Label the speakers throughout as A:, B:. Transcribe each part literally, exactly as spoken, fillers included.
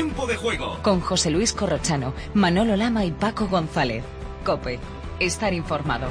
A: Tiempo de juego.
B: Con José Luis Corrochano, Manolo Lama y Paco González. COPE. Estar informado.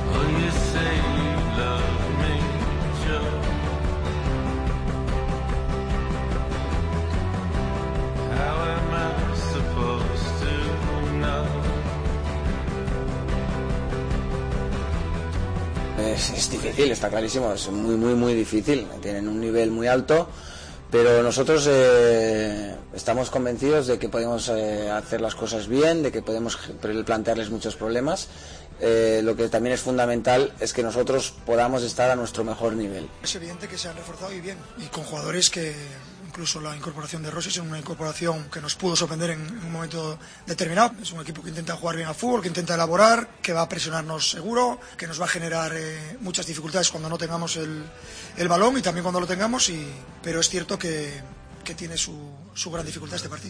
C: Es, es difícil, está clarísimo, es muy, muy, muy difícil. Tienen un nivel muy alto, pero nosotros eh, estamos convencidos de que podemos eh, hacer las cosas bien, de que podemos plantearles muchos problemas. Eh, lo que también es fundamental es que nosotros podamos estar a nuestro mejor nivel.
D: Es evidente que se han reforzado y bien, y con jugadores que... Incluso la incorporación de Rossi es una incorporación que nos pudo sorprender en un momento determinado. Es un equipo que intenta jugar bien al fútbol, que intenta elaborar, que va a presionarnos seguro, que nos va a generar eh, muchas dificultades cuando no tengamos el, el balón y también cuando lo tengamos. Y, pero es cierto que, que tiene su, su gran dificultad este partido.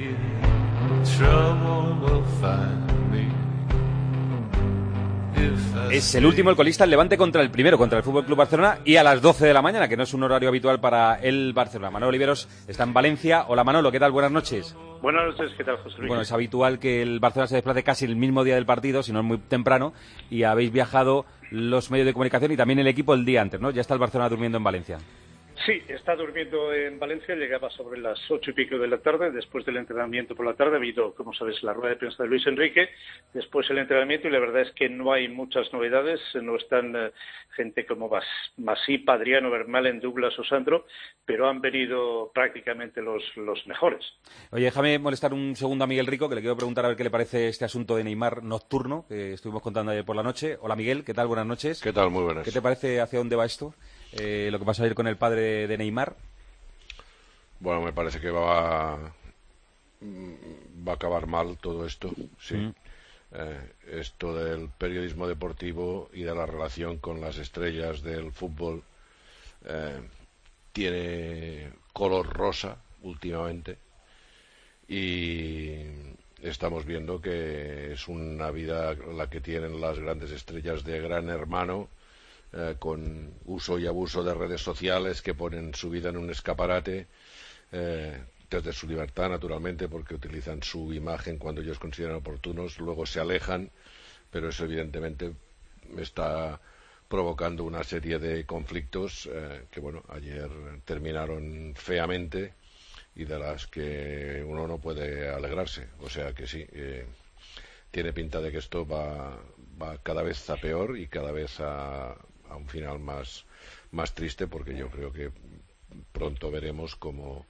E: Es el último, el colista, el Levante contra el primero, contra el F C Barcelona, y a las doce de la mañana, que no es un horario habitual para el Barcelona. Manolo Oliveros está en Valencia. Hola Manolo, ¿qué tal? Buenas noches.
F: Buenas noches, ¿qué tal, José Luis?
E: Bueno, es habitual que el Barcelona se desplace casi el mismo día del partido, si no es muy temprano, y habéis viajado los medios de comunicación y también el equipo el día antes, ¿no? Ya está el Barcelona durmiendo en Valencia.
F: Sí, está durmiendo en Valencia, llegaba sobre las ocho y pico de la tarde, después del entrenamiento por la tarde ha habido, como sabes, la rueda de prensa de Luis Enrique, después el entrenamiento, y la verdad es que no hay muchas novedades, no están eh, gente como Mas, Masip, Adriano, Vermaelen, Douglas o Sandro, pero han venido prácticamente los, los mejores.
E: Oye, déjame molestar un segundo a Miguel Rico, que le quiero preguntar a ver qué le parece este asunto de Neymar nocturno, que estuvimos contando ayer por la noche. Hola Miguel, ¿qué tal? Buenas noches.
G: ¿Qué tal? Muy buenas.
E: ¿Qué te parece, hacia dónde va esto? Eh, lo que pasa ayer con el padre de Neymar.
G: Bueno, me parece que va va a acabar mal todo esto, sí. Mm. Eh, esto del periodismo deportivo y de la relación con las estrellas del fútbol eh, tiene color rosa últimamente, y estamos viendo que es una vida la que tienen las grandes estrellas de Gran Hermano, Eh, con uso y abuso de redes sociales, que ponen su vida en un escaparate, eh, desde su libertad, naturalmente, porque utilizan su imagen cuando ellos consideran oportunos, luego se alejan, pero eso evidentemente está provocando una serie de conflictos eh, que, bueno, ayer terminaron feamente y de las que uno no puede alegrarse. O sea que sí, eh, tiene pinta de que esto va, va cada vez a peor y cada vez a a un final más, más triste, porque yo creo que pronto veremos como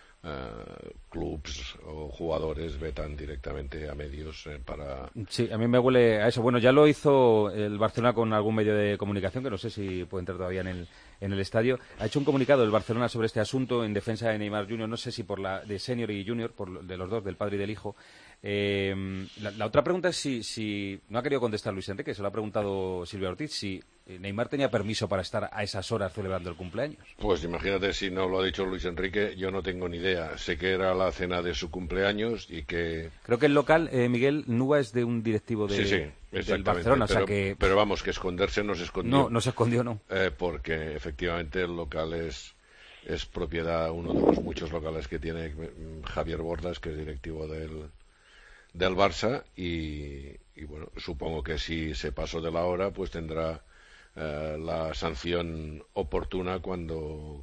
G: uh, clubs o jugadores vetan directamente a medios eh, para...
E: Sí, a mí me huele a eso. Bueno, ya lo hizo el Barcelona con algún medio de comunicación, que no sé si puede entrar todavía en el, en el estadio. Ha hecho un comunicado el Barcelona sobre este asunto en defensa de Neymar junior, no sé si por la de senior y junior, por de los dos, del padre y del hijo. Eh, la, la otra pregunta es si, si no ha querido contestar Luis Enrique, se lo ha preguntado Silvia Ortiz, si Neymar tenía permiso para estar a esas horas celebrando el cumpleaños.
G: Pues imagínate, si no lo ha dicho Luis Enrique, yo no tengo ni idea. Sé que era la cena de su cumpleaños y que...
E: Creo que el local, eh, Miguel, Nuba es de un directivo de,
G: sí, sí,
E: del Barcelona,
G: pero,
E: o sea que...
G: pero vamos, que esconderse no se escondió.
E: No, no se escondió, no.
G: Eh, porque efectivamente el local es, es propiedad, uno de los muchos locales que tiene Javier Bordas, que es directivo del... del Barça, y, y bueno, supongo que si se pasó de la hora, pues tendrá eh, la sanción oportuna cuando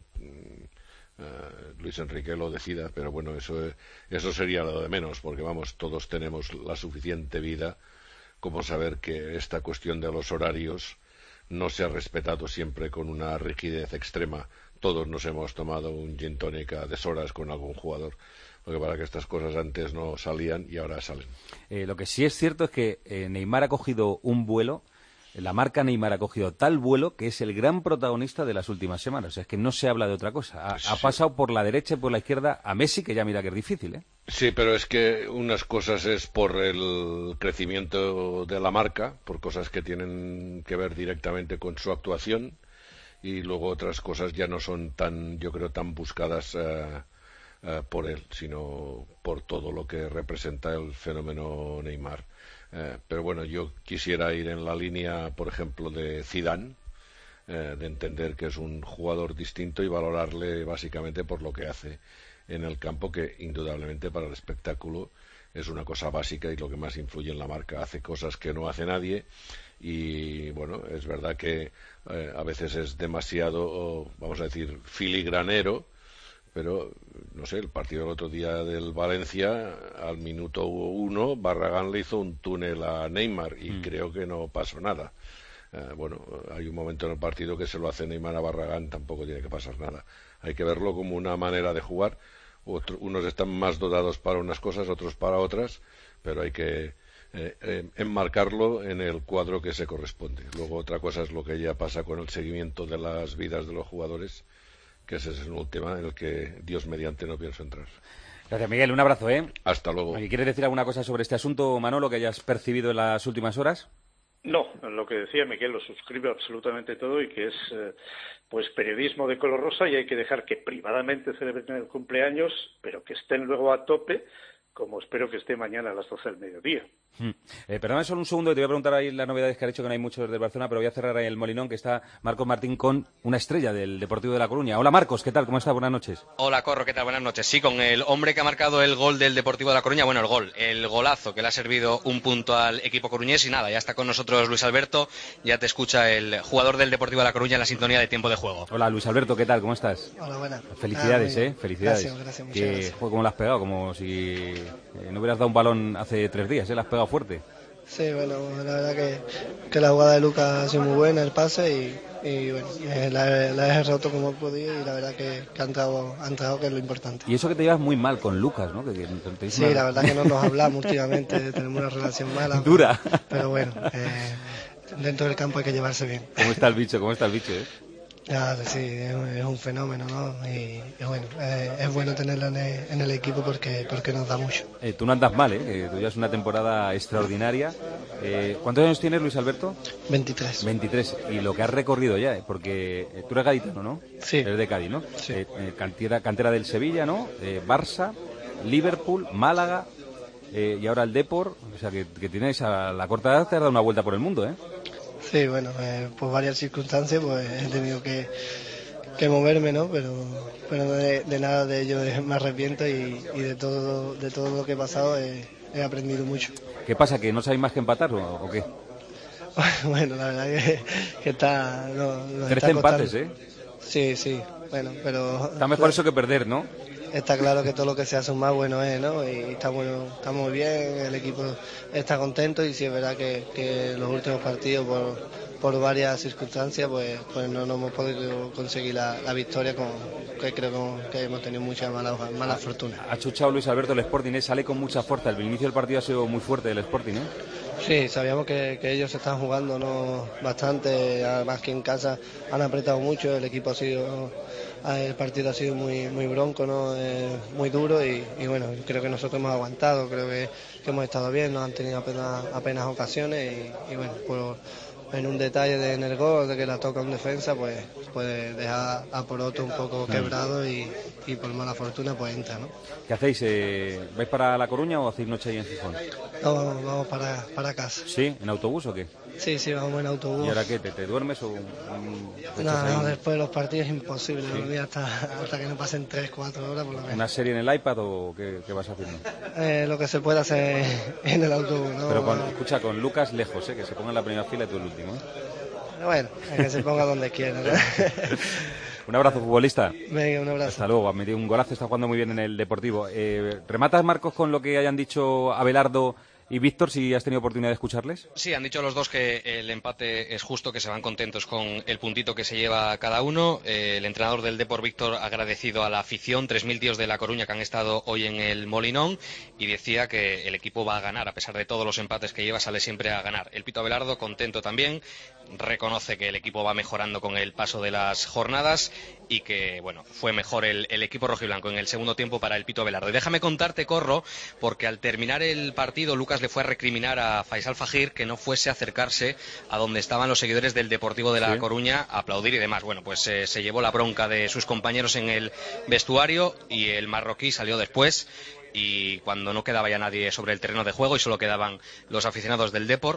G: eh, Luis Enrique lo decida, pero bueno, eso, eso sería lo de menos, porque vamos, todos tenemos la suficiente vida como saber que esta cuestión de los horarios no se ha respetado siempre con una rigidez extrema. Todos nos hemos tomado un gin tonic a deshoras con algún jugador, porque para que estas cosas antes no salían y ahora salen.
E: Eh, lo que sí es cierto es que eh, Neymar ha cogido un vuelo, la marca Neymar ha cogido tal vuelo que es el gran protagonista de las últimas semanas. O sea, es que no se habla de otra cosa. Ha, sí. ha pasado por la derecha y por la izquierda a Messi, que ya mira que es difícil, ¿eh?
G: Sí, pero es que unas cosas es por el crecimiento de la marca, por cosas que tienen que ver directamente con su actuación, y luego otras cosas ya no son tan, yo creo, tan buscadas uh, uh, por él, sino por todo lo que representa el fenómeno Neymar. Uh, pero bueno, yo quisiera ir en la línea, por ejemplo, de Zidane, uh, de entender que es un jugador distinto y valorarle básicamente por lo que hace en el campo, que indudablemente para el espectáculo es una cosa básica y lo que más influye en la marca. Hace cosas que no hace nadie y, bueno, es verdad que eh, a veces es demasiado, vamos a decir, filigranero, pero, no sé, el partido del otro día del Valencia, al minuto uno, Barragán le hizo un túnel a Neymar y mm. creo que no pasó nada. Eh, bueno, hay un momento en el partido que se lo hace Neymar a Barragán, tampoco tiene que pasar nada. Hay que verlo como una manera de jugar. Otro, unos están más dotados para unas cosas, otros para otras, pero hay que eh, eh, enmarcarlo en el cuadro que se corresponde. Luego otra cosa es lo que ya pasa con el seguimiento de las vidas de los jugadores, que ese es un tema en el que, Dios mediante, no pienso entrar.
E: Gracias, Miguel. Un abrazo, ¿eh?
G: Hasta luego.
E: ¿Quieres decir alguna cosa sobre este asunto, Manolo, que hayas percibido en las últimas horas?
F: No, lo que decía Miguel lo suscribo absolutamente todo y que es eh, pues periodismo de color rosa y hay que dejar que privadamente celebren el cumpleaños, pero que estén luego a tope, como espero que esté mañana a las doce del mediodía.
E: Hmm. Eh, perdóname solo un segundo y te voy a preguntar ahí las novedades que ha dicho, que no hay muchos del Barcelona, pero voy a cerrar ahí el Molinón, que está Marcos Martín con una estrella del Deportivo de La Coruña. Hola Marcos, ¿qué tal? ¿Cómo estás? Buenas noches.
A: Hola Corro, ¿qué tal? Buenas noches. Sí, con el hombre que ha marcado el gol del Deportivo de La Coruña, bueno, el gol, el golazo que le ha servido un punto al equipo coruñés y nada, ya está con nosotros Luis Alberto, ya te escucha el jugador del Deportivo de La Coruña en la sintonía de tiempo de juego.
E: Hola Luis Alberto, ¿qué tal? ¿Cómo estás?
H: Hola, buenas.
E: Felicidades, ah, ¿eh? Felicidades.
H: Gracias, gracias, muchas
E: que,
H: gracias.
E: Joder, ¿cómo lo has pegado? Como si eh, no hubieras dado un balón hace tres días, ¿eh? Lo has pegado fuerte.
H: Sí, bueno, la verdad que, que la jugada de Lucas ha sido muy buena, el pase, y, y bueno, eh, la, la he roto como he podido y la verdad que, que ha, entrado, ha entrado, que es lo importante.
E: Y eso que te llevas muy mal con Lucas, ¿no? Que, que, que
H: sí, una... la verdad que no nos hablamos últimamente, tenemos una relación mala.
E: Dura.
H: Pero, pero bueno, eh, dentro del campo hay que llevarse bien.
E: ¿Cómo está el bicho? ¿Cómo está el bicho, eh?
H: Ya, sí, es un fenómeno, ¿no? Y, y bueno, eh, es bueno tenerlo en el, en el equipo porque, porque nos da mucho.
E: Eh, tú no andas mal, ¿eh? Que tú llevas una temporada extraordinaria. Eh, ¿Cuántos años tienes, Luis Alberto?
H: veintitrés.
E: veintitrés. Y lo que has recorrido ya, ¿eh? Porque eh, tú eres gaditano, ¿no?
H: Sí.
E: Eres de Cádiz, ¿no?
H: Sí.
E: Eh, eh, cantera, cantera del Sevilla, ¿no? Eh, Barça, Liverpool, Málaga eh, y ahora el Depor. O sea, que, que tienes a la corta edad te has dado una vuelta por el mundo, ¿eh?
H: Sí, bueno, eh, por varias circunstancias pues he tenido que, que moverme, ¿no? Pero, pero de, de nada de ello me arrepiento y, y de todo de todo lo que he pasado he, he aprendido mucho.
E: ¿Qué pasa, que no sabéis más que empatar o, o qué?
H: Bueno, la verdad que, que está... No, no
E: Trece empates, ¿eh?
H: Sí, sí, bueno, pero...
E: Está mejor eso que perder, ¿no?
H: Está claro que todo lo que sea sumar bueno es, ¿no? Y está bueno, está muy bien, el equipo está contento y sí es verdad que, que los últimos partidos por, por varias circunstancias pues, pues no, no hemos podido conseguir la, la victoria, con, que creo que hemos tenido mucha mala, mala fortuna.
E: Ha chuchado Luis Alberto el Sporting, ¿eh? Sale con mucha fuerza, el inicio del partido ha sido muy fuerte del Sporting, ¿eh?
H: Sí, sabíamos que, que ellos se están jugando, ¿no? Bastante, además que en casa han apretado mucho, el equipo ha sido... El partido ha sido muy muy bronco, ¿no? Eh, muy duro y, y bueno, creo que nosotros hemos aguantado, creo que, que hemos estado bien, nos han tenido apenas, apenas ocasiones y, y bueno, por, en un detalle de, en el gol, de que la toca un defensa, pues puede dejar a Poroto un poco quebrado y, y por mala fortuna pues entra, ¿no?
E: ¿Qué hacéis? Eh, ¿Vais para La Coruña o hacéis noche ahí en Gijón?
H: No, vamos, vamos para, para casa.
E: ¿Sí? ¿En autobús o qué?
H: Sí, sí, vamos en autobús.
E: ¿Y ahora qué? ¿Te, te duermes o...? Um,
H: no, no, después de los partidos es imposible, ¿sí? Dormir hasta, hasta que no pasen tres, cuatro horas por lo menos.
E: ¿Una serie en el iPad o qué, qué vas haciendo?
H: Eh, lo que se pueda hacer en el autobús, ¿no?
E: Pero con, escucha, con Lucas lejos, ¿eh? Que se ponga en la primera fila y tú el último, ¿eh?
H: Bueno, es que se ponga donde quiera, ¿no?
E: Un abrazo, futbolista.
H: Venga, un abrazo.
E: Hasta luego. Ha metido un golazo, está jugando muy bien en el Deportivo. Eh, ¿Rematas, Marcos, con lo que hayan dicho Abelardo y Víctor, si has tenido oportunidad de escucharles?
A: Sí, han dicho los dos que el empate es justo, que se van contentos con el puntito que se lleva cada uno. Eh, el entrenador del Depor, Víctor, agradecido a la afición, tres mil tíos de La Coruña que han estado hoy en el Molinón, y decía que el equipo va a ganar, a pesar de todos los empates que lleva, sale siempre a ganar. El Pito Abelardo, contento también, reconoce que el equipo va mejorando con el paso de las jornadas y que, bueno, fue mejor el, el equipo rojiblanco en el segundo tiempo para el Pito Abelardo. Y déjame contarte, Corro, porque al terminar el partido, Lucas le fue a recriminar a Faisal Fajir que no fuese a acercarse a donde estaban los seguidores del Deportivo de La sí. Coruña a aplaudir y demás. Bueno, pues eh, se llevó la bronca de sus compañeros en el vestuario y el marroquí salió después, y cuando no quedaba ya nadie sobre el terreno de juego y solo quedaban los aficionados del Depor,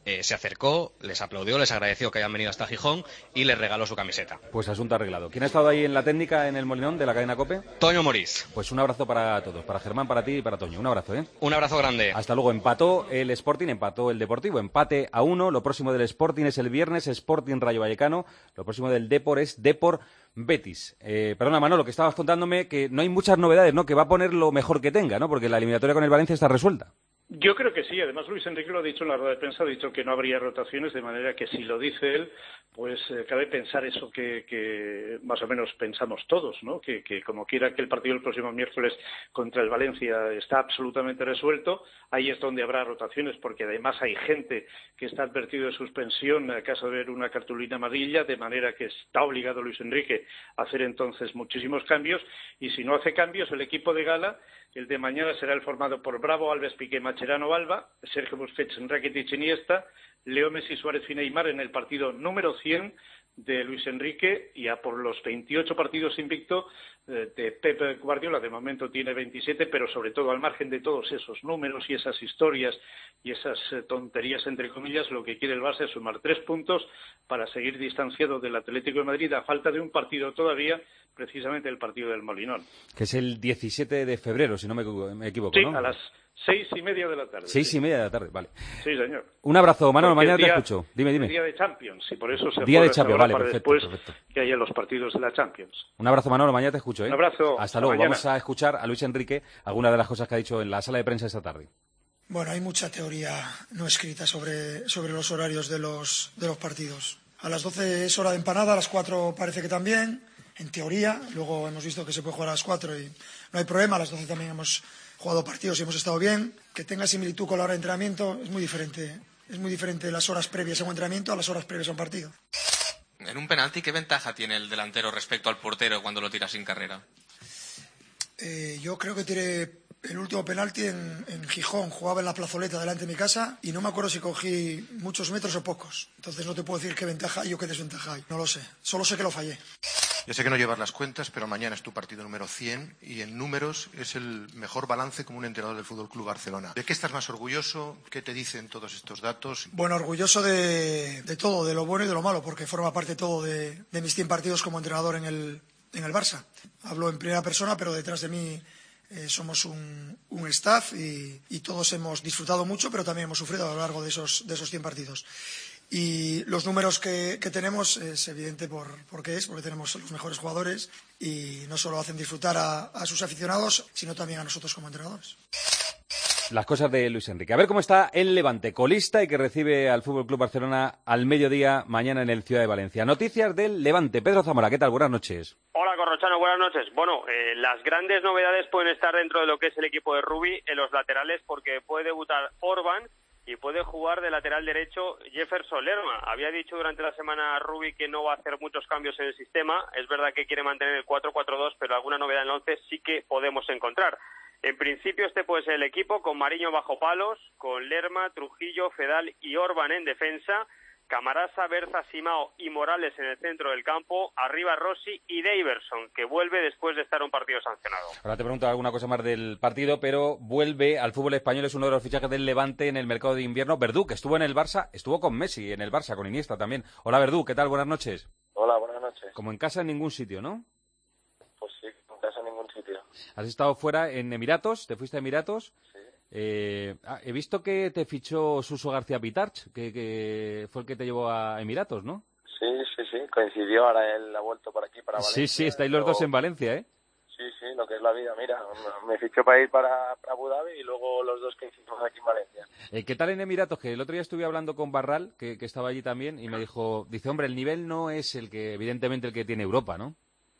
A: eh, se acercó, les aplaudió, les agradeció que hayan venido hasta Gijón y les regaló su camiseta.
E: Pues asunto arreglado. ¿Quién ha estado ahí en la técnica en el Molinón de la cadena COPE?
A: Toño Morís.
E: Pues un abrazo para todos, para Germán, para ti y para Toño. Un abrazo, ¿eh?
A: Un abrazo grande.
E: Hasta luego. Empató el Sporting, empató el Deportivo. Empate a uno. Lo próximo del Sporting es el viernes, Sporting Rayo Vallecano. Lo próximo del Depor es Depor Betis. Eh, perdona, Manolo, que estabas contándome que no hay muchas novedades, ¿no? Que va a poner lo mejor que tenga, ¿no? Porque la eliminatoria con el Valencia está resuelta.
F: Yo creo que sí. Además, Luis Enrique lo ha dicho en la rueda de prensa, ha dicho que no habría rotaciones, de manera que si lo dice él, pues eh, cabe pensar eso que, que más o menos pensamos todos, ¿no? Que, que como quiera que el partido del próximo miércoles contra el Valencia está absolutamente resuelto, ahí es donde habrá rotaciones, porque además hay gente que está advertido de suspensión a caso de ver una cartulina amarilla, de manera que está obligado Luis Enrique a hacer entonces muchísimos cambios, y si no hace cambios, el equipo de gala, el de mañana, será el formado por Bravo, Alves, Piqué, Mascherano, Alba, Sergio Busquets, Rakitic, Iniesta, Leo Messi, Suárez y Neymar en el partido número cien de Luis Enrique, y a por los veintiocho partidos invicto eh, de Pep Guardiola. De momento tiene veintisiete, pero sobre todo al margen de todos esos números y esas historias y esas eh, tonterías entre comillas, lo que quiere el Barça es sumar tres puntos para seguir distanciado del Atlético de Madrid a falta de un partido todavía, precisamente el partido del Molinón.
E: Que es el diecisiete de febrero, si no me, me equivoco,
F: sí,
E: ¿no?
F: a las seis y media de la tarde.
E: Seis
F: sí.
E: y media de la tarde, vale.
F: Sí, señor.
E: Un abrazo, Manolo,
F: Porque
E: mañana
F: día,
E: te escucho. Dime, dime.
F: Día de Champions, y por eso se
E: Día
F: fue
E: de Champions, vale,
F: para
E: perfecto,
F: después
E: perfecto.
F: que haya los partidos de la Champions.
E: Un abrazo, Manolo, mañana te escucho, ¿eh?
F: Un abrazo.
E: Hasta,
F: hasta
E: luego.
F: Mañana.
E: Vamos a escuchar a Luis Enrique algunas de las cosas que ha dicho en la sala de prensa esta tarde.
D: Bueno, hay mucha teoría no escrita sobre, sobre los horarios de los, de los partidos. A las doce es hora de empanada, a las cuatro parece que también, en teoría. Luego hemos visto que se puede jugar a las cuatro y no hay problema. A las doce también hemos jugado partidos y hemos estado bien. Que tenga similitud con la hora de entrenamiento es muy diferente. Es muy diferente las horas previas a un entrenamiento a las horas previas a un partido.
I: En un penalti, ¿qué ventaja tiene el delantero respecto al portero cuando lo tira sin carrera?
D: Eh, yo creo que tiré el último penalti en, en Gijón. Jugaba en la plazoleta delante de mi casa y no me acuerdo si cogí muchos metros o pocos. Entonces no te puedo decir qué ventaja hay o qué desventaja hay. No lo sé. Solo sé que lo fallé.
J: Yo sé que no llevas las cuentas, pero mañana es tu partido número cien y en números es el mejor balance como un entrenador del Fútbol Club Barcelona. ¿De qué estás más orgulloso? ¿Qué te dicen todos estos datos?
D: Bueno, orgulloso de, de todo, de lo bueno y de lo malo, porque forma parte todo de, de mis cien partidos como entrenador en el, en el Barça. Hablo en primera persona, pero detrás de mí eh, somos un, un staff y, y todos hemos disfrutado mucho, pero también hemos sufrido a lo largo de esos, de esos cien partidos. Y los números que, que tenemos es evidente por, por qué es, porque tenemos los mejores jugadores y no solo hacen disfrutar a, a sus aficionados, sino también a nosotros como entrenadores.
E: Las cosas de Luis Enrique. A ver cómo está el Levante, colista y que recibe al Fútbol Club Barcelona al mediodía mañana en el Ciudad de Valencia. Noticias del Levante. Pedro Zamora, ¿qué tal? Buenas noches.
K: Hola, Corrochano, buenas noches. Bueno, eh, las grandes novedades pueden estar dentro de lo que es el equipo de Rubi en los laterales, porque puede debutar Orban y puede jugar de lateral derecho Jefferson Lerma. Había dicho durante la semana Rubi que no va a hacer muchos cambios en el sistema. Es verdad que quiere mantener el cuatro cuatro dos, pero alguna novedad en el once sí que podemos encontrar. En principio este puede ser el equipo con Mariño bajo palos, con Lerma, Trujillo, Fedal y Orban en defensa, Camarasa, Berza, Simao y Morales en el centro del campo, arriba Rossi y Daverson, que vuelve después de estar un partido sancionado.
E: Ahora te pregunto alguna cosa más del partido, pero vuelve al fútbol español, es uno de los fichajes del Levante en el mercado de invierno. Verdú, que estuvo en el Barça, estuvo con Messi en el Barça, con Iniesta también. Hola Verdú, ¿qué tal? Buenas noches.
L: Hola, buenas noches.
E: Como en casa en ningún sitio, ¿no?
L: Pues sí, en casa en ningún sitio.
E: ¿Has estado fuera en Emiratos? ¿Te fuiste a Emiratos?
L: Sí.
E: Eh, ah, he visto que te fichó Suso García Pitarch, que, que fue el que te llevó a Emiratos, ¿no?
L: Sí, sí, sí, coincidió, ahora él ha vuelto por aquí, para Valencia.
E: Sí, sí, estáis los dos en Valencia, ¿eh?
L: Sí, sí, lo que es la vida, mira, me fichó para ir para, para Abu Dhabi y luego los dos que hicimos aquí en Valencia.
E: Eh, ¿Qué tal en Emiratos? Que el otro día estuve hablando con Barral, que, que estaba allí también, y me dijo, dice, hombre, el nivel no es el que, evidentemente, el que tiene Europa, ¿no?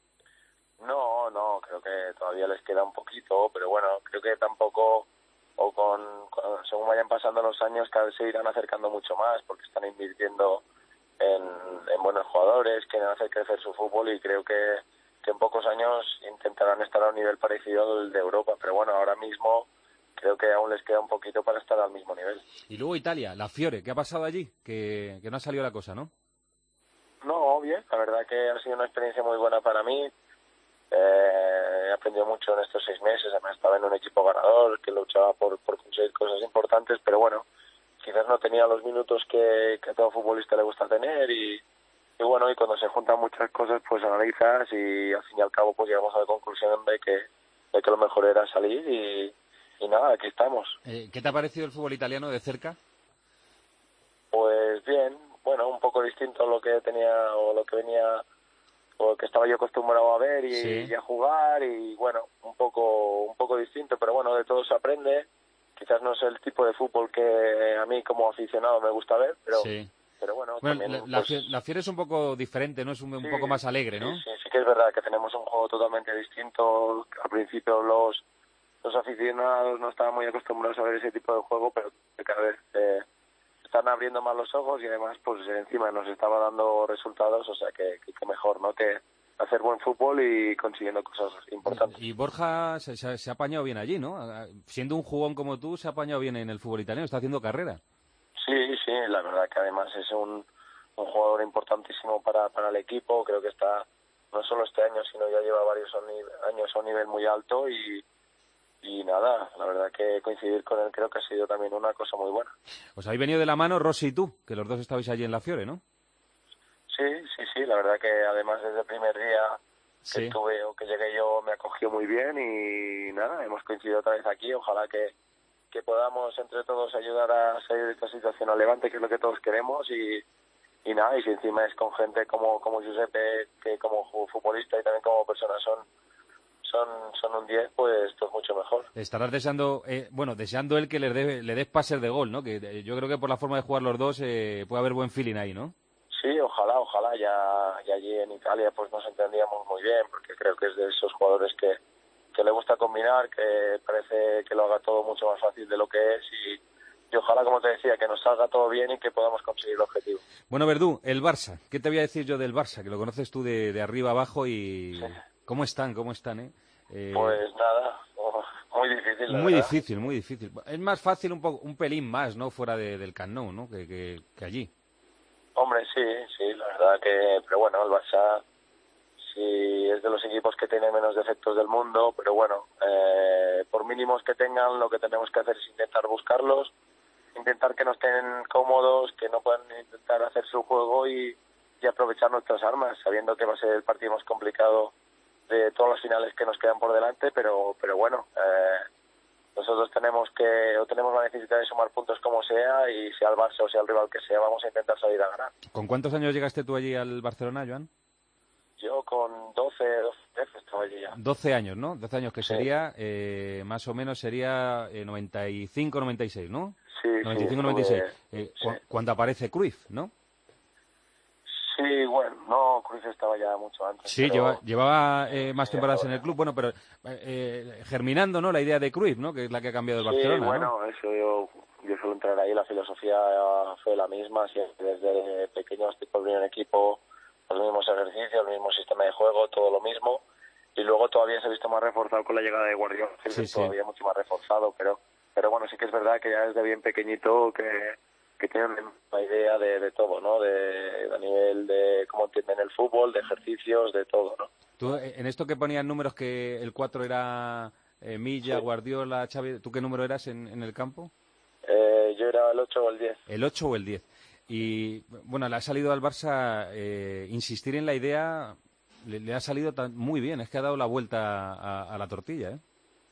L: No, no, creo que todavía les queda un poquito, pero bueno, creo que tampoco, o con, con según vayan pasando los años, cada vez se irán acercando mucho más, porque están invirtiendo en, en buenos jugadores, quieren hacer crecer su fútbol y creo que, que en pocos años intentarán estar a un nivel parecido al de Europa, pero bueno, ahora mismo creo que aún les queda un poquito para estar al mismo nivel.
E: Y luego Italia, la Fiore, ¿qué ha pasado allí? Que, que no ha salido la cosa, ¿no?
L: No, bien, la verdad que ha sido una experiencia muy buena para mí. Eh, he aprendido mucho en estos seis meses, además estaba en un equipo ganador que luchaba por, por conseguir cosas importantes, pero bueno, quizás no tenía los minutos que, que a todo futbolista le gusta tener y, y bueno, y cuando se juntan muchas cosas pues analizas y al fin y al cabo pues llegamos a la conclusión de que, de que lo mejor era salir y, y nada, aquí estamos.
E: Eh, ¿Qué te ha parecido el fútbol italiano de cerca?
L: Pues bien, bueno, un poco distinto a lo que tenía o lo que venía o que estaba yo acostumbrado a ver y,
E: sí.
L: y a jugar y bueno, un poco un poco distinto, pero bueno, de todo se aprende. Quizás no es el tipo de fútbol que a mí como aficionado me gusta ver, pero
E: sí.
L: pero bueno,
E: bueno
L: también
E: la,
L: pues,
E: la Fiera es un poco diferente, ¿no? Es un, un
L: sí,
E: poco más alegre, ¿no?
L: Sí, sí, sí que es verdad que tenemos un juego totalmente distinto. Al principio los los aficionados no estaban muy acostumbrados a ver ese tipo de juego, pero cada vez eh, están abriendo más los ojos y además pues encima nos estaba dando resultados, o sea que, que, que mejor, ¿no? Que hacer buen fútbol y consiguiendo cosas importantes.
E: Y, y Borja se, se, se ha apañado bien allí, ¿no? Siendo un jugón como tú, se ha apañado bien en el fútbol italiano, está haciendo carrera.
L: Sí, sí, la verdad que además es un, un jugador importantísimo para, para el equipo, creo que está no solo este año, sino ya lleva varios años a un nivel muy alto y Y nada, la verdad que coincidir con él creo que ha sido también una cosa muy buena.
E: Os habéis venido de la mano Rossi y tú, que los dos estabais allí en la Fiore, ¿no?
L: Sí, sí, sí, la verdad que además desde el primer día que
E: sí.
L: tuve o que llegué yo me acogió muy bien y nada, hemos coincidido otra vez aquí, ojalá que, que podamos entre todos ayudar a salir de esta situación a Levante, que es lo que todos queremos y, y nada, y si encima es con gente como, como Giuseppe, que como futbolista y también como persona son Son, son un diez, pues, pues mucho mejor.
E: Estarás deseando, eh, bueno, deseando él que le, dé, le des pases de gol, ¿no? Que eh, yo creo que por la forma de jugar los dos eh, puede haber buen feeling ahí, ¿no?
L: Sí, ojalá, ojalá. Ya, ya allí en Italia pues nos entendíamos muy bien, porque creo que es de esos jugadores que, que le gusta combinar, que parece que lo haga todo mucho más fácil de lo que es y, y ojalá, como te decía, que nos salga todo bien y que podamos conseguir el objetivo.
E: Bueno, Verdú, el Barça. ¿Qué te voy a decir yo del Barça? Que lo conoces tú de, de arriba abajo y... Sí. ¿Cómo están? ¿Cómo están, eh? Eh,
L: pues nada, muy difícil. La
E: muy
L: verdad.
E: difícil, muy difícil. Es más fácil un poco, un pelín más, ¿no? Fuera de, del Camp Nou, ¿no? Que, que, que allí.
L: Hombre, sí, sí, la verdad que, pero bueno, el Barça sí es de los equipos que tiene menos defectos del mundo, pero bueno, eh, por mínimos que tengan, lo que tenemos que hacer es intentar buscarlos, intentar que no estén cómodos, que no puedan intentar hacer su juego y, y aprovechar nuestras armas, sabiendo que va a ser el partido más complicado de todas las finales que nos quedan por delante, pero pero bueno, eh, nosotros tenemos que o tenemos la necesidad de sumar puntos como sea y sea el Barça o sea el rival que sea, vamos a intentar salir a ganar.
E: ¿Con cuántos años llegaste tú allí al Barcelona, Joan?
L: Yo con doce, doce estaba allí ya.
E: doce años, ¿no? doce años que
L: sí.
E: sería, eh, más o menos sería eh, noventa y cinco, noventa y seis, ¿no?
L: Sí,
E: noventa y cinco,
L: sí,
E: noventa y seis.
L: Fue...
E: Eh,
L: sí.
E: cu cuando aparece Cruyff, ¿no?
L: Sí, bueno, no, Cruyff estaba ya mucho antes.
E: Sí,
L: pero...
E: lleva, llevaba eh, más
L: sí,
E: temporadas en el club, bueno, pero eh, germinando, ¿no? La idea de Cruyff, ¿no? Que es la que ha cambiado el
L: sí,
E: Barcelona,
L: bueno,
E: ¿no?
L: eso yo, yo suelo entrar ahí, la filosofía fue la misma, siempre desde pequeños tipos de un equipo, los mismos ejercicios, el mismo sistema de juego, todo lo mismo, y luego todavía se ha visto más reforzado con la llegada de Guardiola,
E: sí, sí.
L: todavía mucho más reforzado, pero pero bueno, sí que es verdad que ya desde bien pequeñito que, que tienen una idea de, de todo, ¿no? De, de a nivel de cómo entienden el fútbol, de ejercicios, de todo, ¿no?
E: Tú, en esto que ponían números que el cuatro era eh, Milla, sí. Guardiola, Xavi, ¿tú qué número eras en, en el campo?
L: Eh, yo era el ocho o el diez.
E: El ocho o el diez. Y, bueno, le ha salido al Barça eh, insistir en la idea, le, le ha salido tan, muy bien, es que ha dado la vuelta a, a la tortilla, ¿eh?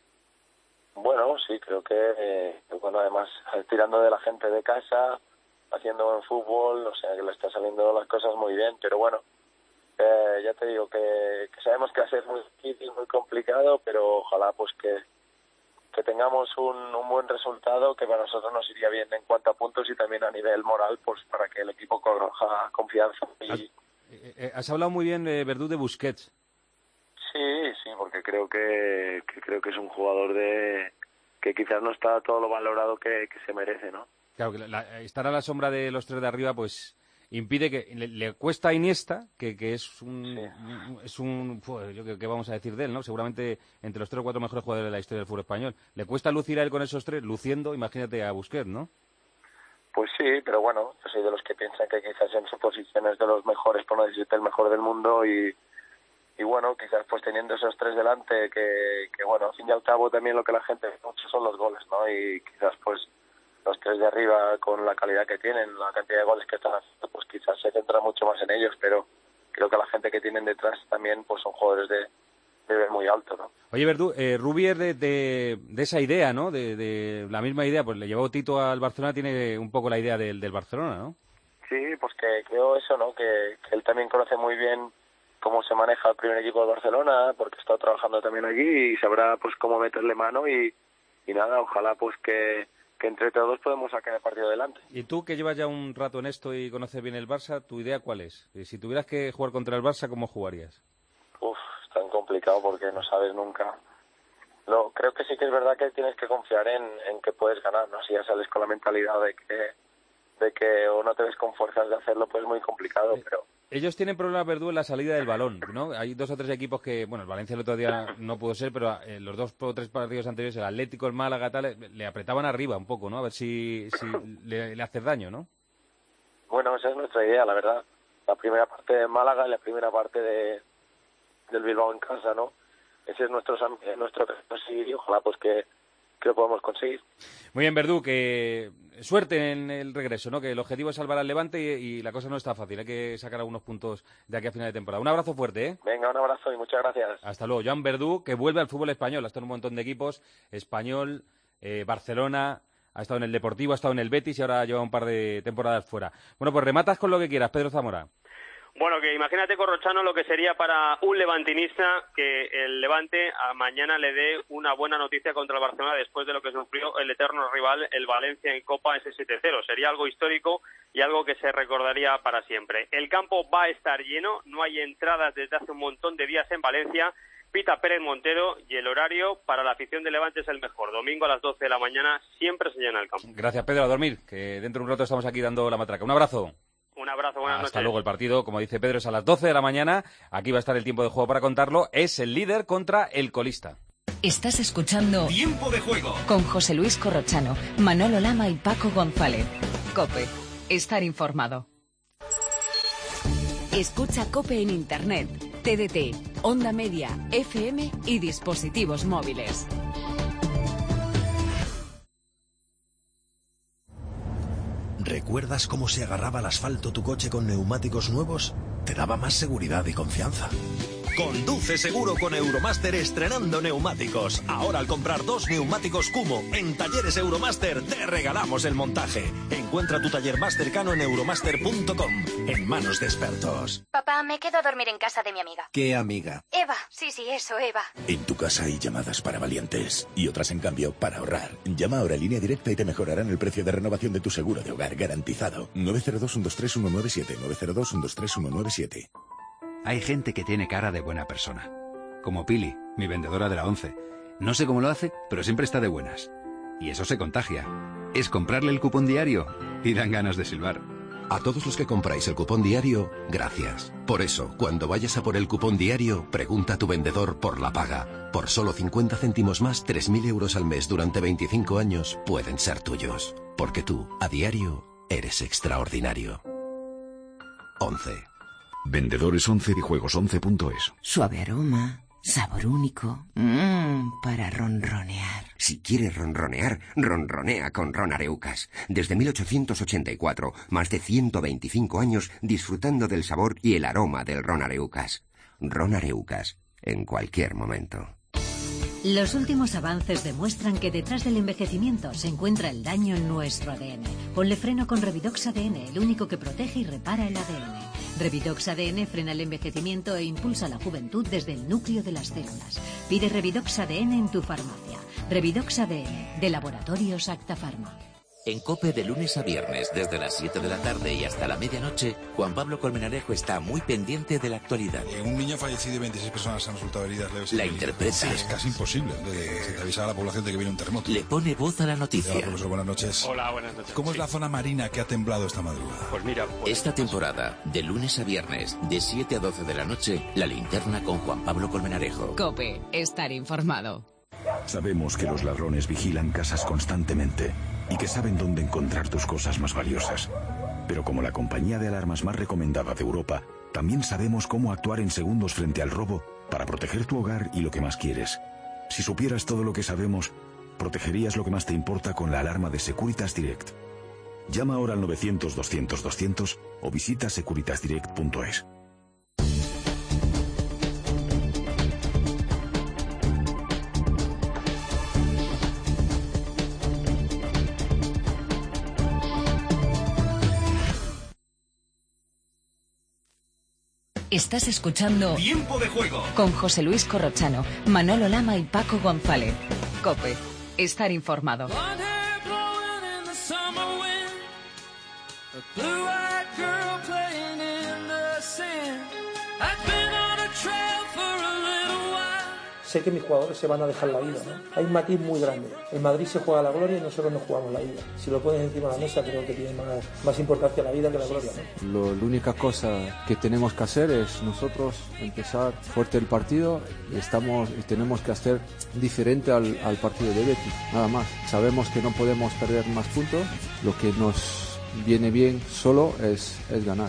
L: Bueno, sí, creo que, eh, bueno, además, tirando de la gente de casa, haciendo buen fútbol, o sea, que le está saliendo las cosas muy bien, pero bueno, eh, ya te digo que, que sabemos que va a ser muy difícil, muy complicado, pero ojalá pues que, que tengamos un, un buen resultado que para nosotros nos iría bien en cuanto a puntos y también a nivel moral, pues para que el equipo coja confianza. Y...
E: Has, eh, has hablado muy bien, eh, Verdú, de Busquets.
L: Sí, sí, porque creo que, que creo que es un jugador de que quizás no está todo lo valorado que, que se merece, ¿no?
E: Claro, que la, la, estar a la sombra de los tres de arriba, pues impide que le, le cuesta a Iniesta, que, que es un, sí. es un pues, yo qué vamos a decir de él, ¿no? Seguramente entre los tres o cuatro mejores jugadores de la historia del fútbol español. Le cuesta lucir a él con esos tres, luciendo, imagínate a Busquets, ¿no?
L: Pues sí, pero bueno, yo soy de los que piensan que quizás en su posición es de los mejores, por no decir el mejor del mundo y y bueno, quizás pues teniendo esos tres delante que, que bueno, al fin y al cabo también lo que la gente ve mucho son los goles, ¿no? Y quizás pues los tres de arriba, con la calidad que tienen, la cantidad de goles que están haciendo, pues quizás se centra mucho más en ellos, pero creo que la gente que tienen detrás también pues son jugadores de, de nivel muy alto, ¿no?
E: Oye, Verdú, eh, Rubi es de, de, de esa idea, ¿no? De, de la misma idea, pues le llevó Tito al Barcelona, tiene un poco la idea del, del Barcelona, ¿no?
L: Sí, pues que creo eso, ¿no? Que, que él también conoce muy bien cómo se maneja el primer equipo de Barcelona, porque está trabajando también allí y sabrá pues cómo meterle mano y, y nada, ojalá pues que, que entre todos podemos sacar el partido adelante.
E: Y tú, que llevas ya un rato en esto y conoces bien el Barça, ¿tu idea cuál es? Si tuvieras que jugar contra el Barça, ¿cómo jugarías?
L: Uf, es tan complicado porque no sabes nunca. No, creo que sí que es verdad que tienes que confiar en, en que puedes ganar, ¿no? Si ya sales con la mentalidad de que de que o no te ves con fuerzas de hacerlo, pues es muy complicado, pero...
E: Ellos tienen problemas, Verdú, en la salida del balón, ¿no? Hay dos o tres equipos que, bueno, el Valencia el otro día no pudo ser, pero eh, los dos o tres partidos anteriores, el Atlético, el Málaga, tal, le apretaban arriba un poco, ¿no? A ver si, si le, le haces daño, ¿no?
L: Bueno, esa es nuestra idea, la verdad. La primera parte de Málaga y la primera parte de del Bilbao en casa, ¿no? Ese es nuestro nuestro sí, y ojalá pues que, que lo podamos conseguir.
E: Muy bien, Verdú, que suerte en el regreso, ¿no? Que el objetivo es salvar al Levante y, y la cosa no está fácil, hay que sacar algunos puntos de aquí a final de temporada. Un abrazo fuerte, ¿eh?
L: Venga, un abrazo y muchas gracias.
E: Hasta luego. Joan Verdú, que vuelve al fútbol español, ha estado en un montón de equipos, Español, eh, Barcelona, ha estado en el Deportivo, ha estado en el Betis y ahora lleva un par de temporadas fuera. Bueno, pues rematas con lo que quieras, Pedro Zamora.
K: Bueno, que imagínate, Corrochano, lo que sería para un levantinista que el Levante a mañana le dé una buena noticia contra el Barcelona después de lo que sufrió el eterno rival, el Valencia, en Copa, ese siete cero. Sería algo histórico y algo que se recordaría para siempre. El campo va a estar lleno, no hay entradas desde hace un montón de días en Valencia. Pita Pérez Montero y el horario para la afición de Levante es el mejor. Domingo a las doce de la mañana siempre se llena el campo.
E: Gracias, Pedro, a dormir, que dentro de un rato estamos aquí dando la matraca. Un abrazo.
K: Un abrazo, buenas
E: Hasta
K: noches.
E: Hasta luego. El partido, como dice Pedro, es a las doce de la mañana. Aquí va a estar el tiempo de juego para contarlo. Es el líder contra el colista.
B: Estás escuchando
M: Tiempo de Juego
B: con José Luis Corrochano, Manolo Lama y Paco González. COPE. Estar informado. Escucha COPE en Internet, T D T, Onda Media, F M y dispositivos móviles.
M: ¿Recuerdas cómo se agarraba al asfalto tu coche con neumáticos nuevos? Te daba más seguridad y confianza. Conduce seguro con Euromaster estrenando neumáticos. Ahora al comprar dos neumáticos Kumo en Talleres Euromaster te regalamos el montaje. Encuentra tu taller más cercano en euromaster punto com, en manos de expertos.
N: Papá, me quedo a dormir en casa de mi amiga.
M: ¿Qué amiga?
N: Eva, sí, sí, eso, Eva.
M: En tu casa hay llamadas para valientes y otras, en cambio, para ahorrar. Llama ahora a Línea Directa y te mejorarán el precio de renovación de tu seguro de hogar garantizado. nueve cero dos, uno dos tres, uno nueve siete, nueve cero dos, uno dos tres, uno nueve siete.
O: Hay gente que tiene cara de buena persona. Como Pili, mi vendedora de la once. No sé cómo lo hace, pero siempre está de buenas. Y eso se contagia. Es comprarle el cupón diario y dan ganas de silbar.
M: A todos los que compráis el cupón diario, gracias. Por eso, cuando vayas a por el cupón diario, pregunta a tu vendedor por la paga. Por solo cincuenta céntimos más, tres mil euros al mes durante veinticinco años pueden ser tuyos. Porque tú, a diario, eres extraordinario. once.
P: Vendedores once de juegos once punto es.
Q: Suave aroma, sabor único, mmm, para ronronear.
R: Si quieres ronronear, ronronea con Ron Areucas. Desde mil ochocientos ochenta y cuatro, más de ciento veinticinco años disfrutando del sabor y el aroma del Ron Areucas. Ron Areucas, en cualquier momento.
S: Los últimos avances demuestran que detrás del envejecimiento se encuentra el daño en nuestro A D N. Ponle freno con Revidox A D N, el único que protege y repara el A D N. Revidox A D N frena el envejecimiento e impulsa la juventud desde el núcleo de las células. Pide Revidox A D N en tu farmacia. Revidox A D N, de Laboratorios Acta Pharma.
T: En COPE de lunes a viernes, desde las siete de la tarde y hasta la medianoche, Juan Pablo Colmenarejo está muy pendiente de la actualidad.
U: Eh, un niño fallecido y veintiséis personas han resultado heridas leves.
T: La interpreta.
U: Sí, es casi imposible de, de avisar a la población de que viene un terremoto.
T: Le pone voz a la noticia.
U: Hola, profesor, buenas noches.
V: Hola, buenas noches.
U: ¿Cómo
V: sí.
U: es la zona marina que ha temblado esta madrugada?
V: Pues mira... Pues...
T: Esta temporada, de lunes a viernes, de siete a doce de la noche, La Linterna con Juan Pablo Colmenarejo.
B: COPE. Estar informado.
P: Sabemos que los ladrones vigilan casas constantemente y que saben dónde encontrar tus cosas más valiosas. Pero como la compañía de alarmas más recomendada de Europa, también sabemos cómo actuar en segundos frente al robo para proteger tu hogar y lo que más quieres. Si supieras todo lo que sabemos, protegerías lo que más te importa con la alarma de Securitas Direct. Llama ahora al novecientos doscientos doscientos o visita securitas direct punto es.
B: Estás escuchando
M: Tiempo de Juego
B: con José Luis Corrochano, Manolo Lama y Paco González. COPE. Estar informado.
C: Sé que mis jugadores se van a dejar la vida, ¿no? Hay un matiz muy grande. En Madrid se juega la gloria y nosotros nos jugamos la vida. Si lo pones encima de la mesa, creo que tiene más, más importancia la vida que la gloria, ¿no?
V: Lo, la única cosa que tenemos que hacer es nosotros empezar fuerte el partido y, estamos, y tenemos que hacer diferente al, al partido de Betis, nada más. Sabemos que no podemos perder más puntos, lo que nos viene bien solo es, es ganar.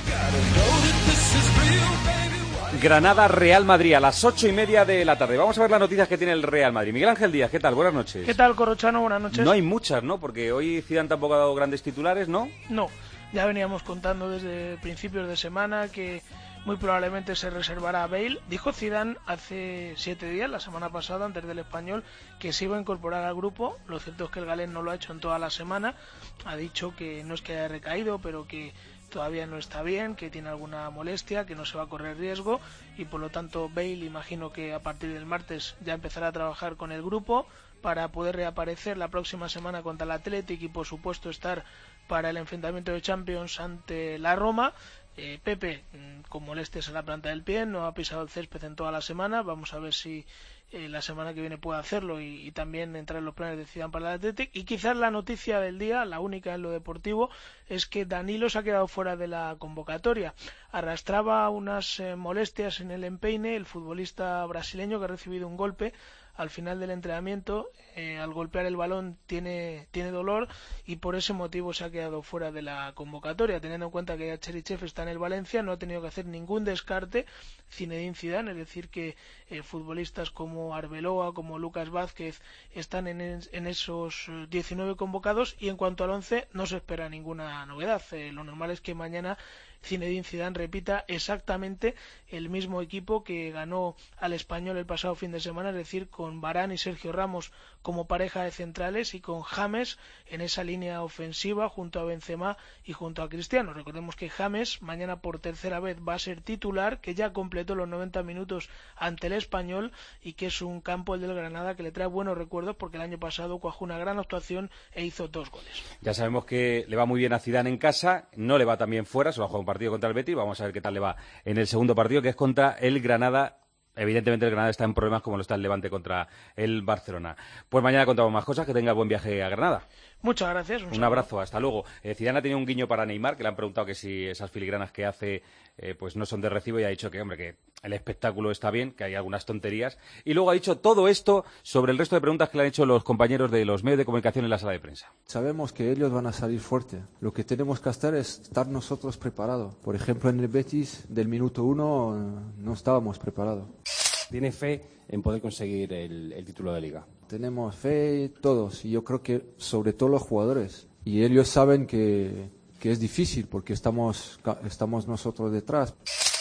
E: Granada, Real Madrid, a las ocho y media de la tarde. Vamos a ver las noticias que tiene el Real Madrid. Miguel Ángel Díaz, ¿qué tal? Buenas noches.
W: ¿Qué tal, Corrochano? Buenas noches.
E: No hay muchas, ¿no? Porque hoy Zidane tampoco ha dado grandes titulares, ¿no?
W: No, ya veníamos contando desde principios de semana que muy probablemente se reservará a Bale. Dijo Zidane hace siete días, la semana pasada, antes del Español, que se iba a incorporar al grupo. Lo cierto es que el galés no lo ha hecho en toda la semana. Ha dicho que no es que haya recaído, pero que todavía no está bien, que tiene alguna molestia, que no se va a correr riesgo y por lo tanto Bale imagino que a partir del martes ya empezará a trabajar con el grupo para poder reaparecer la próxima semana contra el Athletic y por supuesto estar para el enfrentamiento de Champions ante la Roma. Eh, Pepe con molestias en la planta del pie, no ha pisado el césped en toda la semana, vamos a ver si eh, la semana que viene puede hacerlo y, y también entrar en los planes de Zidane para el Athletic. Y quizás la noticia del día, la única en lo deportivo, es que Danilo se ha quedado fuera de la convocatoria. Arrastraba unas eh, molestias en el empeine, el futbolista brasileño que ha recibido un golpe al final del entrenamiento, eh, al golpear el balón tiene, tiene dolor y por ese motivo se ha quedado fuera de la convocatoria, teniendo en cuenta que ya Cherichev está en el Valencia, no ha tenido que hacer ningún descarte Zinedine Zidane, es decir que eh, futbolistas como Arbeloa, como Lucas Vázquez están en, en esos diecinueve convocados y en cuanto al once no se espera ninguna novedad, eh, lo normal es que mañana Zinedine Zidane repita exactamente el mismo equipo que ganó al Español el pasado fin de semana, es decir, con Varane y Sergio Ramos como pareja de centrales y con James en esa línea ofensiva junto a Benzema y junto a Cristiano. Recordemos que James mañana por tercera vez va a ser titular, que ya completó los noventa minutos ante el Español y que es un campo, el del Granada, que le trae buenos recuerdos porque el año pasado cuajó una gran actuación e hizo dos goles.
E: Ya sabemos que le va muy bien a Zidane en casa, no le va tan bien fuera, solo ha jugado un partido contra el Betis, vamos a ver qué tal le va en el segundo partido, que es contra el Granada. Evidentemente el Granada está en problemas como lo está el Levante contra el Barcelona. Pues mañana contamos más cosas, que tenga buen viaje a Granada.
W: Muchas gracias. Un,
E: un abrazo, hasta luego. Eh, Zidane ha tenido un guiño para Neymar, que le han preguntado que si esas filigranas que hace eh, pues no son de recibo, y ha dicho que, hombre, que el espectáculo está bien, que hay algunas tonterías. Y luego ha dicho todo esto sobre el resto de preguntas que le han hecho los compañeros de los medios de comunicación en la sala de prensa.
V: Sabemos que ellos van a salir fuerte. Lo que tenemos que hacer es estar nosotros preparados. Por ejemplo, en el Betis, del minuto uno, no estábamos preparados.
X: ¿Tiene fe en poder conseguir el, el título de Liga?
V: Tenemos fe todos, y yo creo que sobre todo los jugadores. Y ellos saben que, que es difícil porque estamos, estamos nosotros detrás.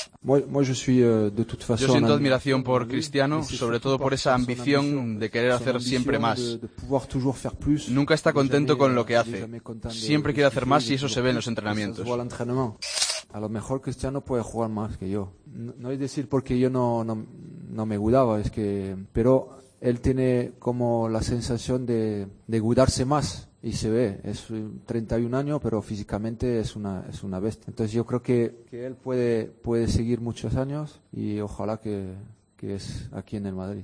V: Yo
Y: siento admiración por Cristiano, sobre todo por esa ambición de querer hacer siempre más. Nunca está contento con lo que hace. Siempre quiere hacer más y eso se ve en los entrenamientos.
V: A lo mejor Cristiano puede jugar más que yo. No, no es decir porque yo no, no, no me gustaba, es que... Pero él tiene como la sensación de, de gustarse más. Y se ve, es treinta y un años, pero físicamente es una es una bestia. Entonces yo creo que, que él puede puede seguir muchos años y ojalá que, que es aquí en el Madrid.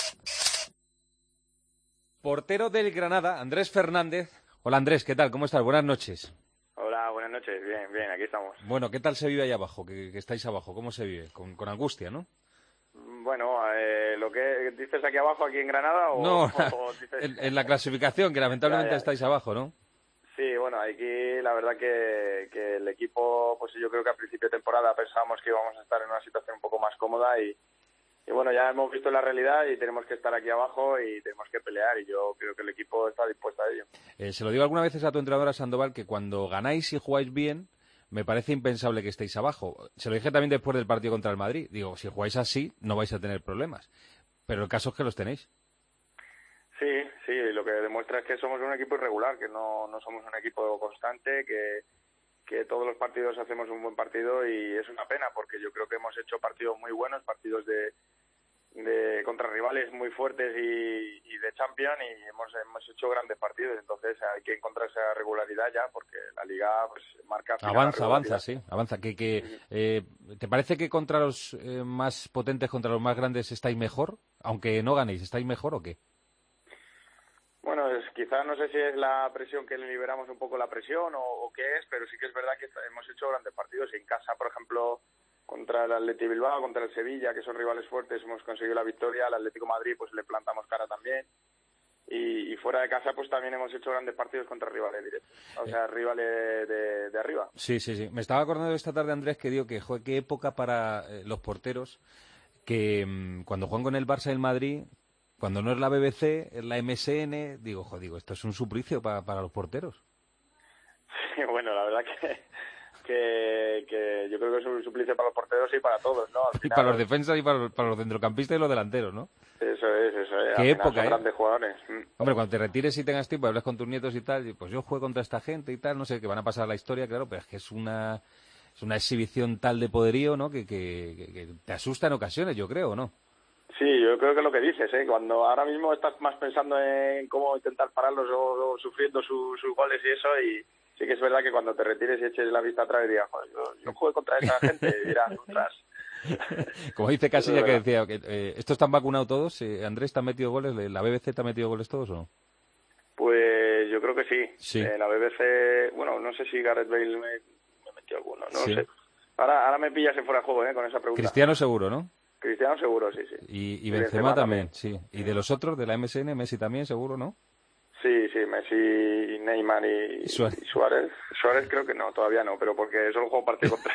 E: Portero del Granada, Andrés Fernández. Hola Andrés, ¿qué tal? ¿Cómo estás? Buenas noches.
Z: Hola, buenas noches. Bien, bien, aquí estamos.
E: Bueno, ¿qué tal se vive ahí abajo? Que, que estáis abajo, ¿cómo se vive? Con, con angustia, ¿no?
Z: Bueno, eh, ¿lo que dices aquí abajo, aquí en Granada? O,
E: no,
Z: o dices...
E: en, en la clasificación, que lamentablemente ya, ya. estáis abajo, ¿no?
Z: Sí, bueno, aquí la verdad que, que el equipo, pues yo creo que a principio de temporada pensábamos que íbamos a estar en una situación un poco más cómoda y, y bueno, ya hemos visto la realidad y tenemos que estar aquí abajo y tenemos que pelear, y yo creo que el equipo está dispuesto a ello.
E: Eh, se lo digo algunas veces a tu entrenadora Sandoval, que cuando ganáis y jugáis bien, me parece impensable que estéis abajo. Se lo dije también después del partido contra el Madrid. Digo, si jugáis así, no vais a tener problemas. Pero el caso es que los tenéis.
Z: Sí, sí, lo que demuestra es que somos un equipo irregular, que no, no somos un equipo constante, que, que todos los partidos hacemos un buen partido, y es una pena porque yo creo que hemos hecho partidos muy buenos, partidos de, de contra rivales muy fuertes y, y de Champions, y hemos, hemos hecho grandes partidos. Entonces hay que encontrar esa regularidad ya, porque la Liga pues marca...
E: Avanza, avanza, sí, avanza. Que, que, eh, ¿te parece que contra los eh, más potentes, contra los más grandes, estáis mejor? Aunque no ganéis, ¿estáis mejor o qué?
Z: Bueno, es, quizás no sé si es la presión, que le liberamos un poco la presión o, o qué es, pero sí que es verdad que hemos hecho grandes partidos. Y en casa, por ejemplo, contra el Athletic Bilbao, contra el Sevilla, que son rivales fuertes, hemos conseguido la victoria. Al Atlético Madrid pues le plantamos cara también. Y, y fuera de casa pues también hemos hecho grandes partidos contra rivales directos, o sea, rivales de, de arriba.
E: Sí, sí, sí. Me estaba acordando esta tarde, Andrés, que digo que, joder, qué época para eh, los porteros, que mmm, cuando juegan con el Barça y el Madrid... Cuando no es la B B C, es la M S N, digo, jo, digo, esto es un suplicio para, para los porteros.
Z: Sí, bueno, la verdad que, que, que yo creo que es un suplicio para los porteros y para todos, ¿no? Al
E: y
Z: final,
E: para los defensas y para los, para los centrocampistas y los delanteros, ¿no?
Z: Eso es, eso es.
E: Qué
Z: Al
E: época,
Z: final son
E: ¿eh?
Z: grandes jugadores.
E: Hombre, cuando te retires y tengas tiempo, hablas con tus nietos y tal, y pues yo juego contra esta gente y tal, no sé, que van a pasar la historia, claro, pero es que es una, es una exhibición tal de poderío, ¿no? Que, que, que, que te asusta en ocasiones, yo creo, ¿no?
Z: Sí, yo creo que es lo que dices, ¿eh? Cuando ahora mismo estás más pensando en cómo intentar pararlos o, o sufriendo su, sus goles y eso, y sí que es verdad que cuando te retires y eches la vista atrás dirías, joder, yo, yo jugué contra esa gente, y dirás, ostras.
E: Como dice Casilla, que decía, que, eh, ¿estos están vacunados todos? Eh, ¿Andrés te ha metido goles? ¿La B B C te ha metido goles todos o no?
Z: Pues yo creo que sí.
E: Sí.
Z: Eh, la B B C, bueno, no sé si Gareth Bale me, me metió alguno, no
E: Sí.
Z: lo sé. Ahora, ahora me pillas en fuera de juego, ¿eh? Con esa pregunta.
E: Cristiano seguro, ¿no?
Z: Cristiano seguro, sí, sí.
E: Y, y
Z: Y
E: Benzema
Z: Benzema
E: también, sí. ¿Y de los otros, de la M S N, Messi también, seguro, no?
Z: Sí, sí, Messi, Neymar y,
E: Y Suárez.
Z: y Suárez. Suárez creo que no, todavía no, pero porque solo juego partido contra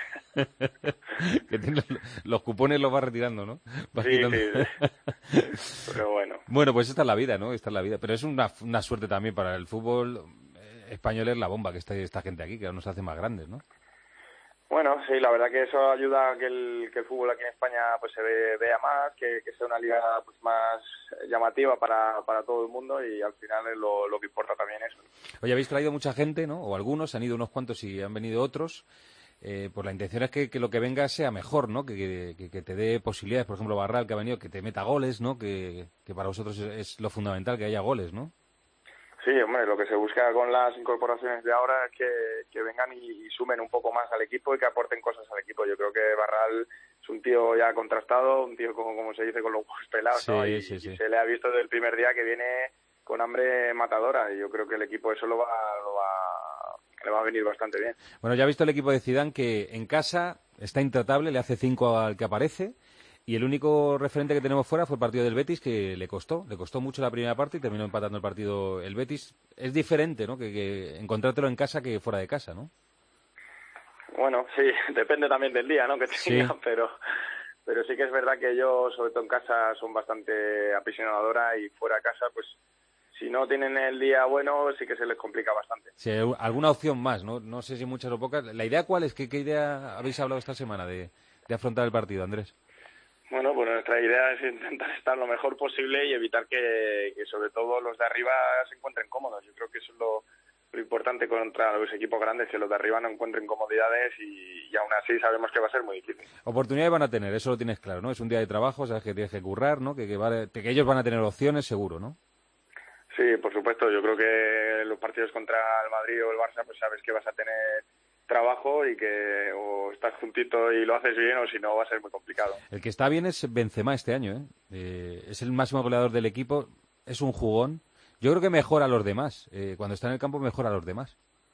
E: Que tiene los, los cupones los va retirando, ¿no? Va
Z: Sí,
E: quitando.
Z: sí, sí. Pero bueno.
E: Bueno, pues esta es la vida, ¿no? Esta es la vida. Pero es una, una suerte también para el fútbol eh, español, es la bomba que está esta gente aquí, que nos hace más grandes, ¿no?
Z: Bueno, sí, la verdad que eso ayuda a que el, que el fútbol aquí en España pues se ve, vea más, que, que sea una liga pues más llamativa para, para todo el mundo, y al final es lo, lo que importa también eso.
E: Oye, habéis traído mucha gente, ¿no? O algunos, han ido unos cuantos y han venido otros. Eh, pues la intención es que, que lo que venga sea mejor, ¿no? Que, que, que te dé posibilidades. Por ejemplo, Barral, que ha venido, que te meta goles, ¿no? Que, que para vosotros es, es lo fundamental, que haya goles, ¿no?
Z: Sí, hombre, lo que se busca con las incorporaciones de ahora es que, que vengan y, y sumen un poco más al equipo y que aporten cosas al equipo. Yo creo que Barral es un tío ya contrastado, un tío como, como se dice, con los ojos pelados,
E: Sí,
Z: ¿no? Y,
E: sí, sí.
Z: y se le ha visto desde el primer día que viene con hambre matadora, y yo creo que el equipo eso lo va, lo va, le va a venir bastante bien.
E: Bueno, ya ha visto el equipo de Zidane que en casa está intratable, le hace cinco al que aparece. Y el único referente que tenemos fuera fue el partido del Betis, que le costó, le costó mucho la primera parte y terminó empatando el partido el Betis. Es diferente, ¿no? Que, que encontrártelo en casa que fuera de casa, ¿no?
Z: Bueno, sí, depende también del día, ¿no? Que tengan,
E: Sí.
Z: pero pero sí que es verdad que ellos, sobre todo en casa, son bastante apasionadoras, y fuera de casa, pues si no tienen el día bueno, sí que se les complica bastante.
E: Si hay alguna opción más, ¿no? No sé si muchas o pocas. ¿La idea cuál es? ¿Qué, qué idea habéis hablado esta semana de, de afrontar el partido, Andrés?
Z: Bueno, pues nuestra idea es intentar estar lo mejor posible y evitar que, que sobre todo los de arriba se encuentren cómodos. Yo creo que eso es lo, lo importante contra los equipos grandes, que los de arriba no encuentren comodidades, y, y aún así sabemos que va a ser muy difícil.
E: Oportunidades van a tener, eso lo tienes claro, ¿no? Es un día de trabajo, sabes que tienes que currar, ¿no? Que, que, vale- que ellos van a tener opciones, seguro, ¿no?
Z: Sí, por supuesto. Yo creo que los partidos contra el Madrid o el Barça, pues sabes que vas a tener trabajo y que o estás juntito y lo haces bien, o si no va a ser muy complicado.
E: El que está bien es Benzema este año, ¿eh? Eh, es el máximo goleador del equipo, es un jugón. Yo creo que mejora a los demás. Eh, cuando está en el campo mejora a los demás.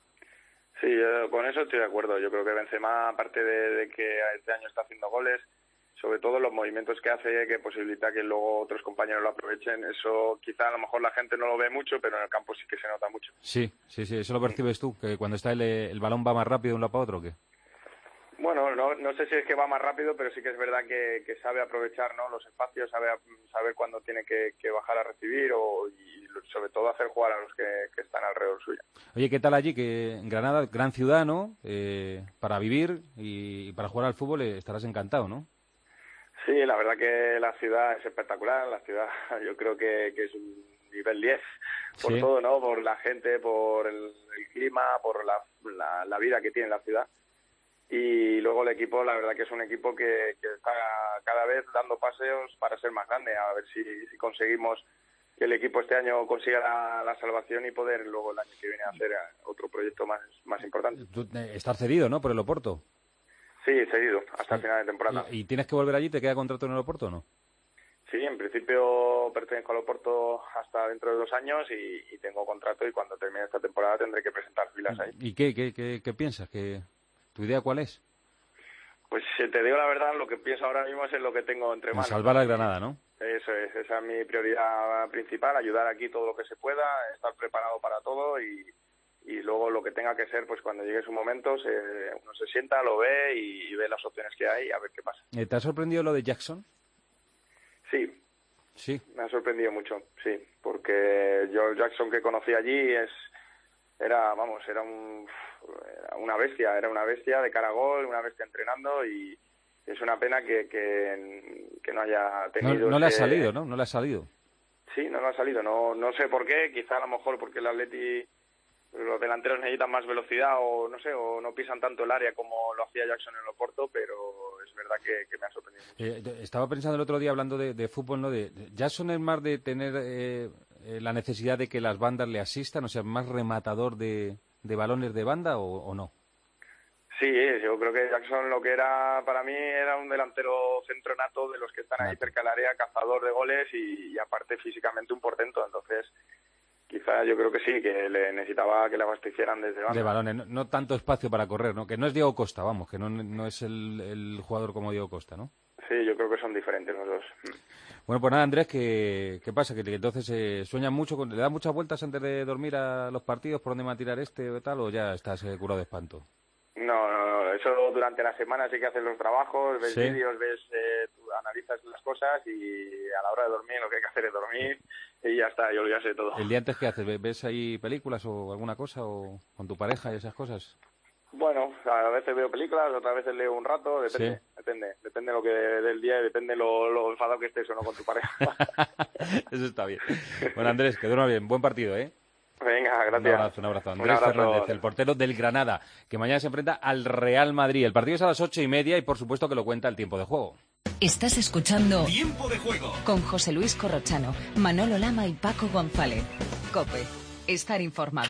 Z: Sí, yo con eso estoy de acuerdo. Yo creo que Benzema, aparte de, de que este año está haciendo goles, sobre todo los movimientos que hace, que posibilita que luego otros compañeros lo aprovechen, eso quizá a lo mejor la gente no lo ve mucho, pero en el campo sí que se nota mucho.
E: Sí, sí, sí, eso lo percibes tú, que cuando está el, el balón va más rápido de un lado para otro, ¿o qué?
K: Bueno, no, no sé si es que va más rápido, pero sí que es verdad que, que sabe aprovechar, ¿no?, los espacios, sabe saber cuándo tiene que, que bajar a recibir o, y sobre todo hacer jugar a los que, que están alrededor suyo.
E: Oye, ¿qué tal allí? Que en Granada, gran ciudad, ¿no? Eh, para vivir y para jugar al fútbol eh, estarás encantado, ¿no?
K: Sí, la verdad que la ciudad es espectacular, la ciudad yo creo que, que es un nivel diez por sí. todo, ¿no? Por la gente, por el, el clima, por la, la, la vida que tiene la ciudad. Y luego el equipo, la verdad que es un equipo que, que está cada vez dando paseos para ser más grande, a ver si, si conseguimos que el equipo este año consiga la, la salvación y poder luego el año que viene hacer otro proyecto más, más importante.
E: Tú, eh, estás cedido, ¿no?, por el Oporto.
K: Sí, cedido, hasta
E: sí.
K: el final de temporada.
E: ¿Y, ¿Y tienes que volver allí? ¿Te queda contrato en el Oporto o no?
K: Sí, en principio pertenezco al Oporto hasta dentro de dos años y, y tengo contrato y cuando termine esta temporada tendré que presentar filas ahí.
E: ¿Y qué, qué, qué, qué piensas? ¿Qué, ¿Tu idea cuál es?
K: Pues si te digo la verdad, lo que pienso ahora mismo es en lo que tengo entre manos.
E: Salvar a Granada, ¿no?
K: Eso es, esa es mi prioridad principal, ayudar aquí todo lo que se pueda, estar preparado para todo y, y luego lo que tenga que ser, pues cuando llegue su momento, se, uno se sienta, lo ve y, y ve las opciones que hay y a ver qué pasa.
E: ¿Te ha sorprendido lo de Jackson?
K: Sí.
E: Sí.
K: Me ha sorprendido mucho, sí, porque yo el Jackson que conocí allí es era, vamos, era, un, era una bestia, era una bestia de cara a gol, una bestia entrenando y es una pena que, que, que no haya tenido...
E: No, no le ha
K: ese...
E: salido, ¿no? No le ha salido.
K: Sí, no le ha salido, no, no sé por qué, quizá a lo mejor porque el Atleti, los delanteros necesitan más velocidad o no sé, o no pisan tanto el área como lo hacía Jackson en el Oporto, pero es verdad que, que me ha sorprendido mucho.
E: Eh, estaba pensando el otro día hablando de, de fútbol, ¿no? De, Jackson es más de tener eh, eh, la necesidad de que las bandas le asistan, o sea, más rematador de, de balones de banda o, o no.
K: Sí, yo creo que Jackson lo que era para mí era un delantero centro nato de los que están ahí cerca del área, cazador de goles y, y aparte físicamente un portento, entonces quizá yo creo que sí, que le necesitaba que le abastecieran desde banda.
E: De balones, no, no tanto espacio para correr, ¿no? Que no es Diego Costa, vamos, que no, no es el, el jugador como Diego Costa, ¿no?
K: Sí, yo creo que son diferentes los dos.
E: Bueno, pues nada, Andrés, ¿qué, qué pasa? Que, que entonces eh, sueñas mucho, con, ¿le das muchas vueltas antes de dormir a los partidos? ¿Por dónde va a tirar este o tal? ¿O ya estás eh, curado de espanto?
K: No, no, no, eso durante la semana sí que haces los trabajos, ves ¿Sí? vídeos, ves, eh, tú analizas las cosas y a la hora de dormir lo que hay que hacer es dormir y ya está, yo ya sé todo.
E: ¿El día antes qué haces? ¿Ves ahí películas o alguna cosa o con tu pareja y esas cosas?
K: Bueno, a veces veo películas, otras veces leo un rato, depende, ¿Sí? depende, depende lo que del día y depende lo, lo enfadado que estés o no con tu pareja.
E: Eso está bien. Bueno, Andrés, que duerma bien, buen partido, ¿eh?
K: Venga, gracias.
E: Un abrazo, un abrazo. Andrés
K: un abrazo.
E: Fernández, el portero del Granada, que mañana se enfrenta al Real Madrid. El partido es a las ocho y media y por supuesto que lo cuenta el tiempo de juego.
B: Estás escuchando
M: Tiempo de Juego
B: con José Luis Corrochano, Manolo Lama y Paco González. COPE. Estar informado.